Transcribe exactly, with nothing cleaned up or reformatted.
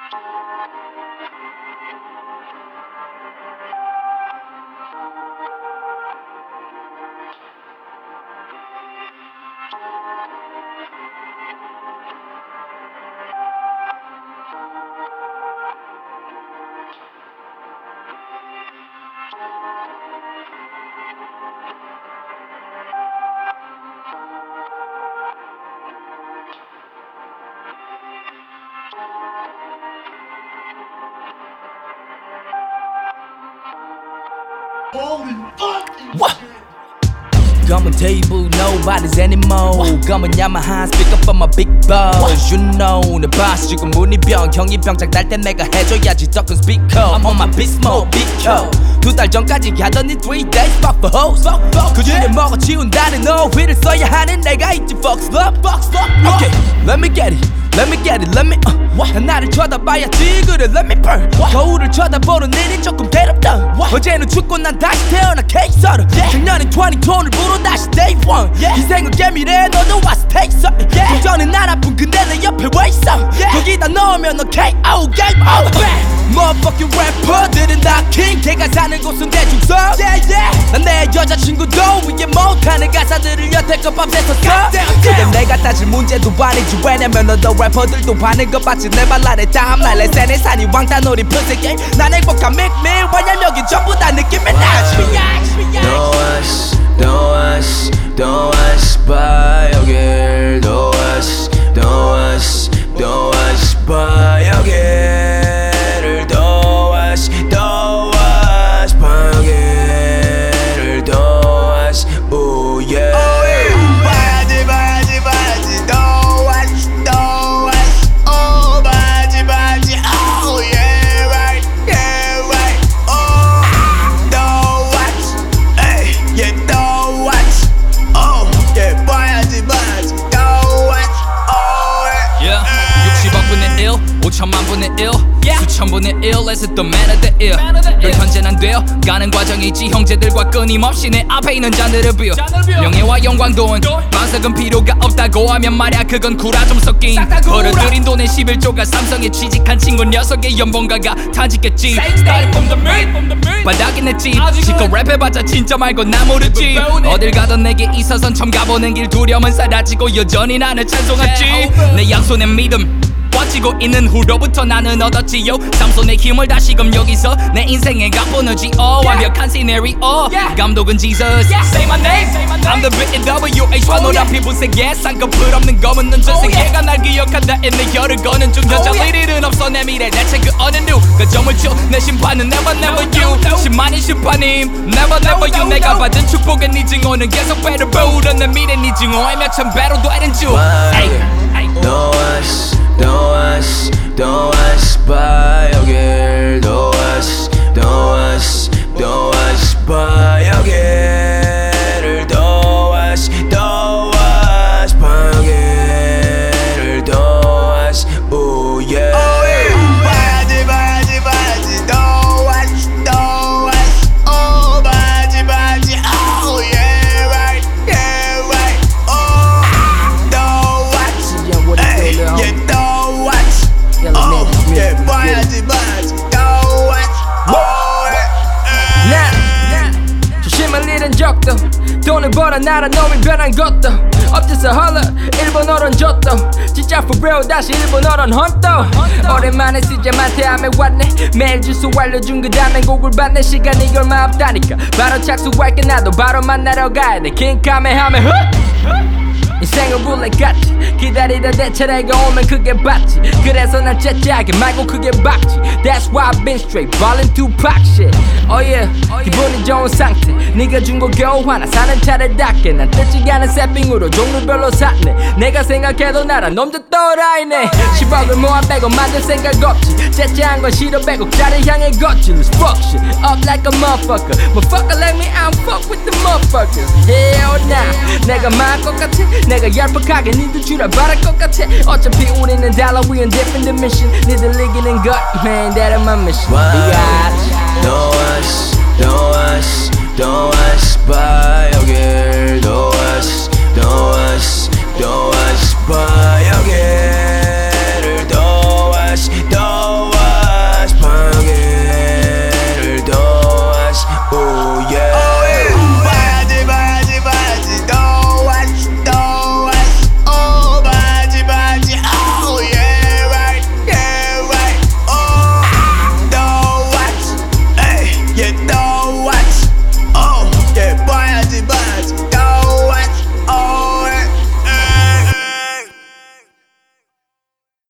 Holy fucking what? Coming table, nobody's anymore. Coming Yamaha, speak up for my big boss. You know, 내 boss 지금 문이병 형이 병장 날 때 내가 해줘야지 더 큰 speaker. I'm on my beast mode, 비켜. 두 달 전까지 하더니 three days fuck for hoes. 그 중에 먹어 치운다는 어휘를 써야 하는 내가 있지 fuck slut. Okay, let me get it. Let me get it, let me uh what? 나를 쳐다봐야지 그래 let me burn what? 거울을 쳐다보는 일이 조금 괴롭다 what? 어제는 죽고 난 다시 태어나 케이스로 yeah. 작년엔 이십 톤을 불어 다시 day one yeah. 인생은 게임이래 너도 와서 take some yeah. 동전은 안 아픈 근데 내 옆에 왜 있어 yeah. 거기다 넣으면 너 케이 오 game over Motherfucking rapper들은 다 king 걔가 사는 곳은 대중성 yeah, yeah. 난 내 여자친구도 이해 못하는 가사들을 여태껏 밤새서 써 그래 내가 따질 문제도 아니지 왜냐면 너도 래퍼들도 반은 것 봤지 내 발랄에 다음날 내 세네 산이 왕따놀이 푸세 게임 난 행복한 맥밀 왜냐면 여기 전부 다 느낌이 나 Don't rush, don't rush, don't rush by 여길 Don't rush, don't rush, don't rush by 여기를 Don't rush, don't rush by 여기를 Don't rush, ooh yeah 봐야지 봐야지 봐야지 Don't rush, don't rush Oh 봐야지 봐야지 Oh yeah right, yeah right Oh Don't rush, hey yeah don't rush Oh yeah 봐야지 봐야지 Don't rush Oh yeah 육십억분의 일, 오천만분의 일 수천분의 일에서 또 man of the 일 별 현재는 안 돼요 가는 과정에 있지 형제들과 끊임없이 내 앞에 있는 잔들을 비워 명예와 영광 돈 반석은 필요가 없다고 하면 말야 그건 구라 좀 섞인 벌어들인 돈의 십일조가 삼성에 취직한 친구 녀석의 연봉가가 타지겠지 바닥이 내 집 실컷 랩해봤자 진짜 말고 나 모르지 어딜 가던 내게 있어선 처음 가보는 길 두려움은 사라지고 여전히 나를 찬송하지 내 양손의 믿음 뻗치고 있는 후로부터 나는 얻었지요 삼손의 힘을 다시금 여기서 내 인생에 가보는지어 완벽한 시네리오 감독은 Jesus Say my name I'm the written W H와 노란 피부색에 쌍꺼풀 없는 검은 눈 전 세계가 날 기억한다 내 혀를 거는 중 여전히 일은 없어 내 미래 대체 그 어느 누가 점을 쳐 내 심판은 never never you 심만인 심판임 never never you 내가 받은 축복의 네 증오는 계속 배를 부르 내 미래 네 증오에 몇천 배로 되는 줄 Don't rush, don't rush, don't rush by 여길 Don't rush, don't rush, don't rush by 여기를 Don't rush, don't rush by 여기를 Don't rush, ooh yeah 봐야지 봐야지 봐야지 Don't rush, don't rush Oh 봐야지 봐야지 Oh yeah right, yeah right Oh Don't rush Hey, yeah, don't watch. Oh, yeah, 봐야지, 봐야지, don't watch. Oh, yeah. 나 조심할 일은 적도 돈을 벌어 나라 놈이 변한 것도 없어서 헐러 일본어론 줬도 진짜 for real 다시 일본어론 헌또 오랜만에 쓰자마테 함에 왔네 매일 주소 알려준 그 다음엔 곡을 받네 시간이 얼마 없다니까 바로 착수할게 나도 바로 만나러 가야 돼 킹카메 하면 훗 인생은 룰렛같이 기다리다 내 차례가 오면 그게 받지 그래서 날 째째하게 말고 그게 박지 That's why I've been straight ballin' Tupac shit Oh yeah 기분이 좋은 상태 네가 준 거 겨우 하나 사는 차를 닦게 난 뜯지 않은 세핑으로 종류별로 샀네 내가 생각해도 나란 놈들 또라이네 십억을 모아 빼고 만들 생각 없지 째째한 건 싫어 백억짜리 향해 걷지 Let's fuck shit up like a motherfucker Motherfucker like me I don't fuck with the motherfuckers Hell nah 내가 말할 것 같아 내가 얄팍하게 니들 줄 알바랄 것 같아 어차피 우리는 달라 we on different dimension 니들 이기는 것 man that is my mission Don't rush, don't rush, don't rush by 여길 Don't rush, don't rush, don't rush by